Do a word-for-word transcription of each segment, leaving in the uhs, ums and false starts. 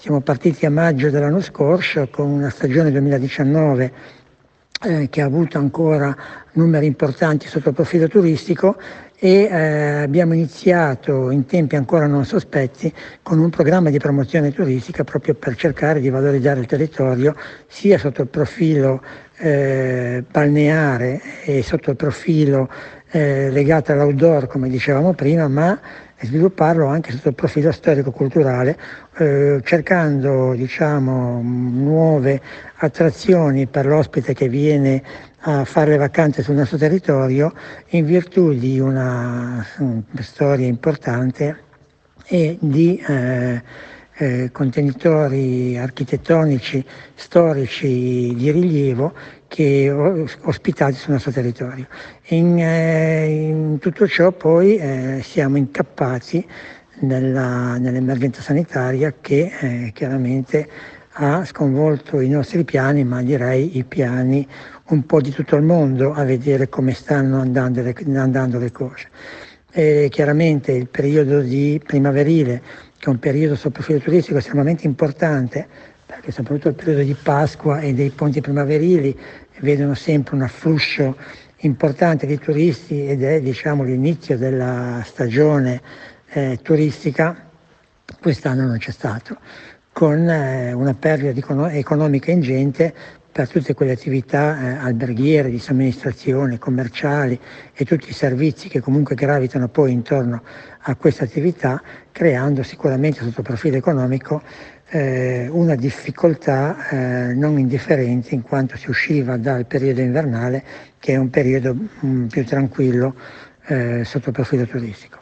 Siamo partiti a maggio dell'anno scorso con una stagione duemiladiciannove eh, che ha avuto ancora numeri importanti sotto il profilo turistico e eh, abbiamo iniziato in tempi ancora non sospetti con un programma di promozione turistica proprio per cercare di valorizzare il territorio sia sotto il profilo eh, balneare e sotto il profilo eh, legato all'outdoor, come dicevamo prima, ma svilupparlo anche sotto il profilo storico-culturale, eh, cercando diciamo, nuove attrazioni per l'ospite che viene a fare le vacanze sul nostro territorio in virtù di una, una storia importante e di eh, eh, contenitori architettonici, storici di rilievo che ospitati sul nostro territorio. In, eh, in tutto ciò poi eh, siamo incappati nella, nell'emergenza sanitaria che eh, chiaramente ha sconvolto i nostri piani, ma direi i piani un po' di tutto il mondo, a vedere come stanno andando le, andando le cose. E chiaramente il periodo di primaverile, che è un periodo sul profilo turistico estremamente importante, perché soprattutto il periodo di Pasqua e dei ponti primaverili vedono sempre un afflusso importante di turisti ed è diciamo l'inizio della stagione eh, turistica. Quest'anno non c'è stato, con eh, una perdita di econo- economica ingente per tutte quelle attività eh, alberghiere, di somministrazione, commerciali e tutti i servizi che comunque gravitano poi intorno a questa attività, creando sicuramente sotto il profilo economico eh, una difficoltà eh, non indifferente, in quanto si usciva dal periodo invernale, che è un periodo mh, più tranquillo eh, sotto il profilo turistico.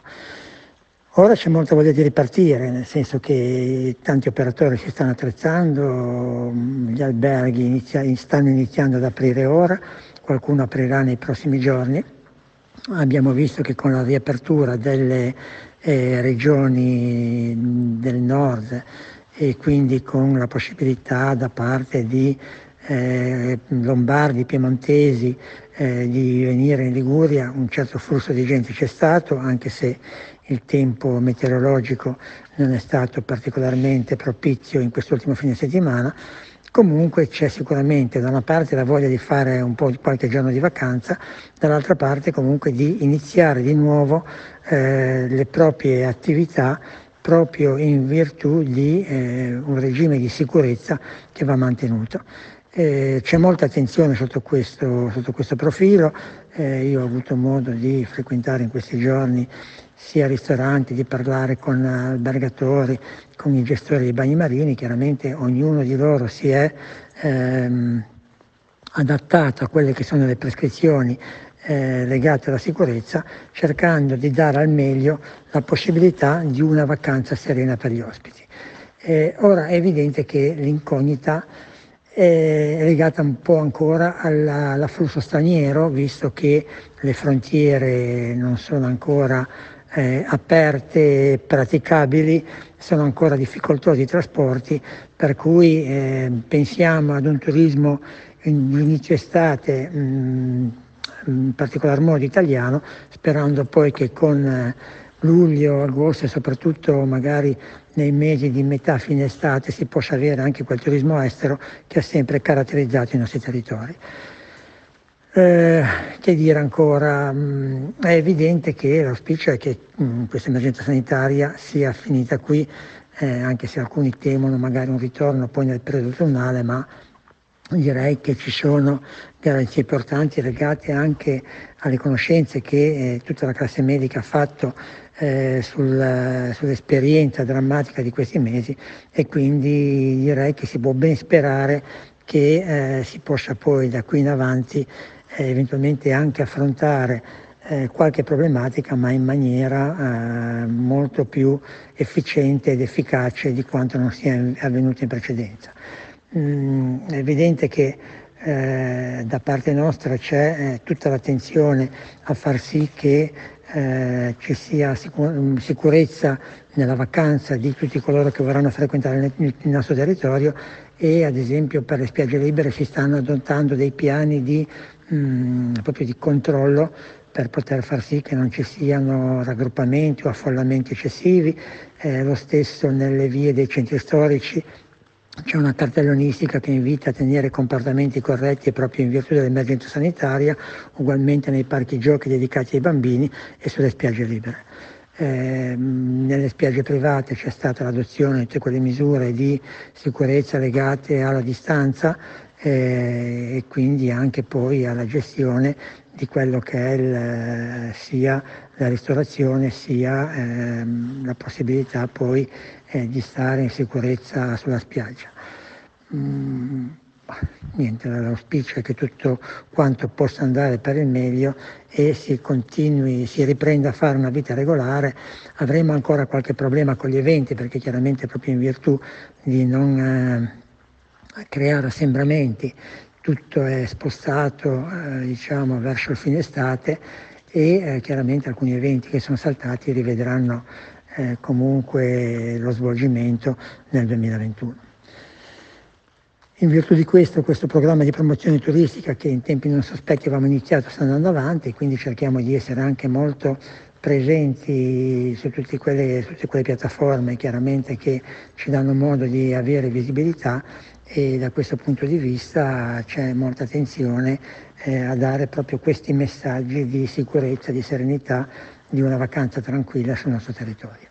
Ora c'è molta voglia di ripartire, nel senso che tanti operatori si stanno attrezzando, gli alberghi inizia, stanno iniziando ad aprire ora, qualcuno aprirà nei prossimi giorni. Abbiamo visto che con la riapertura delle eh, regioni del nord e quindi con la possibilità da parte di eh, lombardi, piemontesi eh, di venire in Liguria, un certo flusso di gente c'è stato, anche se il tempo meteorologico non è stato particolarmente propizio in quest'ultimo fine settimana. Comunque c'è sicuramente da una parte la voglia di fare un po' di qualche giorno di vacanza, dall'altra parte comunque di iniziare di nuovo eh, le proprie attività proprio in virtù di eh, un regime di sicurezza che va mantenuto. Eh, c'è molta attenzione sotto questo, sotto questo profilo, eh, io ho avuto modo di frequentare in questi giorni sia ristoranti, di parlare con albergatori, con i gestori dei bagni marini. Chiaramente ognuno di loro si è ehm, adattato a quelle che sono le prescrizioni eh, legate alla sicurezza, cercando di dare al meglio la possibilità di una vacanza serena per gli ospiti. Eh, ora è evidente che l'incognita è legata un po' ancora alla, all'afflusso straniero, visto che le frontiere non sono ancora eh, aperte e praticabili, sono ancora difficoltosi i trasporti, per cui eh, pensiamo ad un turismo in inizio estate mh, in particolar modo italiano, sperando poi che con eh, luglio, agosto e soprattutto magari nei mesi di metà fine estate si possa avere anche quel turismo estero che ha sempre caratterizzato i nostri territori. Eh, che dire ancora? Mm, è evidente che l'auspicio è che mm, questa emergenza sanitaria sia finita qui, eh, anche se alcuni temono magari un ritorno poi nel periodo autunnale, ma direi che ci sono garanzie importanti legate anche alle conoscenze che eh, tutta la classe medica ha fatto eh, sul, sull'esperienza drammatica di questi mesi, e quindi direi che si può ben sperare che eh, si possa poi da qui in avanti eh, eventualmente anche affrontare eh, qualche problematica, ma in maniera eh, molto più efficiente ed efficace di quanto non sia avvenuto in precedenza. Mm, è evidente che eh, da parte nostra c'è eh, tutta l'attenzione a far sì che eh, ci sia sicur- sicurezza nella vacanza di tutti coloro che vorranno frequentare il, il nostro territorio, e ad esempio per le spiagge libere si stanno adottando dei piani di, mh, proprio di controllo per poter far sì che non ci siano raggruppamenti o affollamenti eccessivi. Eh, lo stesso nelle vie dei centri storici c'è una cartellonistica che invita a tenere comportamenti corretti proprio in virtù dell'emergenza sanitaria, ugualmente nei parchi giochi dedicati ai bambini e sulle spiagge libere. Eh, nelle spiagge private c'è stata l'adozione di tutte quelle misure di sicurezza legate alla distanza eh, e quindi anche poi alla gestione di quello che è il, sia la ristorazione sia ehm, la possibilità poi eh, di stare in sicurezza sulla spiaggia. Mm, niente, l'auspicio è che tutto quanto possa andare per il meglio e si continui, si riprenda a fare una vita regolare. Avremo ancora qualche problema con gli eventi, perché chiaramente proprio in virtù di non eh, creare assembramenti tutto è spostato eh, diciamo verso il fine estate e eh, chiaramente alcuni eventi che sono saltati rivedranno eh, comunque lo svolgimento nel duemilaventuno. In virtù di questo, questo programma di promozione turistica che in tempi non sospetti avevamo iniziato sta andando avanti, quindi cerchiamo di essere anche molto presenti su tutte quelle, tutte quelle piattaforme chiaramente che ci danno modo di avere visibilità, e da questo punto di vista c'è molta attenzione eh, a dare proprio questi messaggi di sicurezza, di serenità, di una vacanza tranquilla sul nostro territorio.